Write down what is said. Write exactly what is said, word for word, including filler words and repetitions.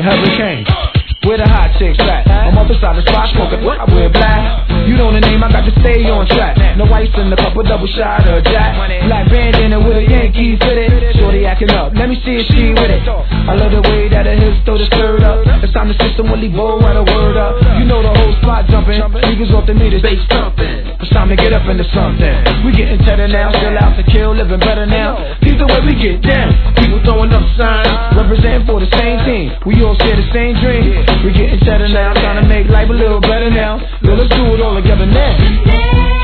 hurricane. Where the hot chicks at? I'm up beside the spot smoking, I wear black. You know the name, I got to stay on track. No ice in the cup, a double shot of Jack. Black bandana with a Yankee fitted. Shorty acting up, let me see if she with it. I love the way that her hips throw the skirt up. It's time to system Willie Bow, write a word up. You know the whole spot jumping. Niggas off the meters, bass thumping. It's time to get up into something. We getting cheddar now, still out to kill, living better now. These the way we get down. People throwing up signs, representing for the same team. We all share the same dream. We getting cheddar now, trying to make life a little better now. Let's do it all together now.